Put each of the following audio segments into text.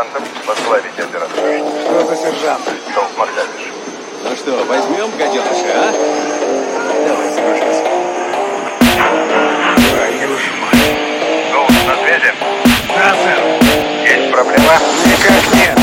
сержантом возглавить операцию. Что за сержант? Долг Макдавиш. Ну что, возьмем гаденыша, а? Давай, загружайся. Твою ж мать. Долг на связи? Да, сэр. Есть проблема? Никак нет.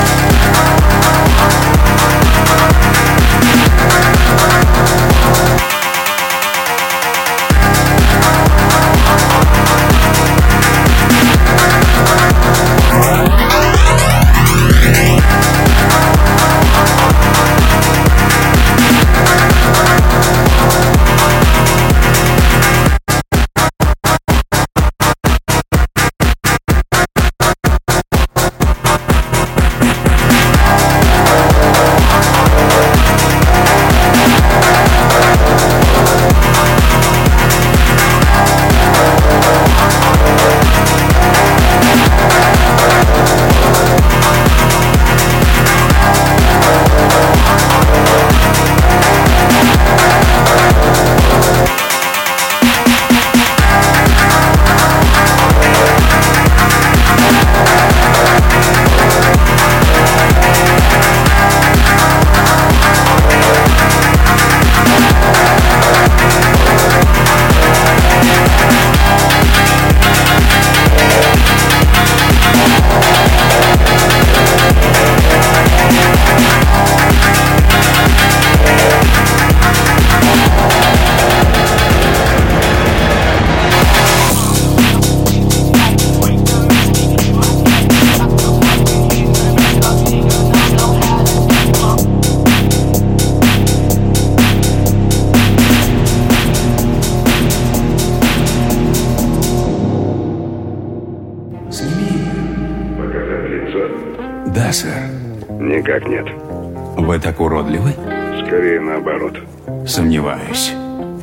Да, сэр. Никак нет. Вы так уродливы? Скорее наоборот. Сомневаюсь.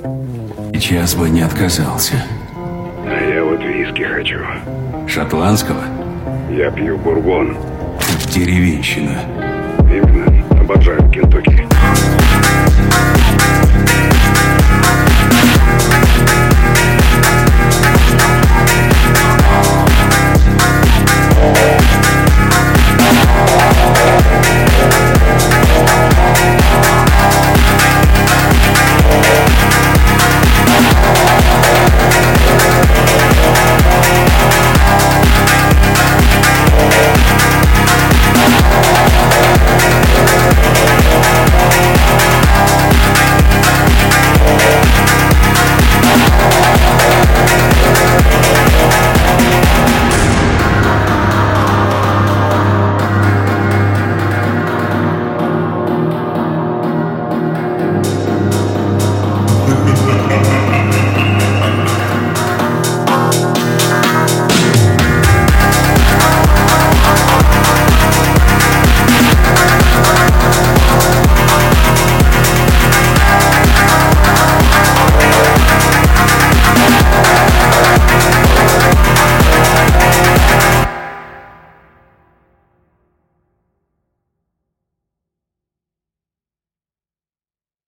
Час бы не отказался. А я вот виски хочу. Шотландского? Я пью бурбон. Деревенщина. Именно. Обожаю Кентукки.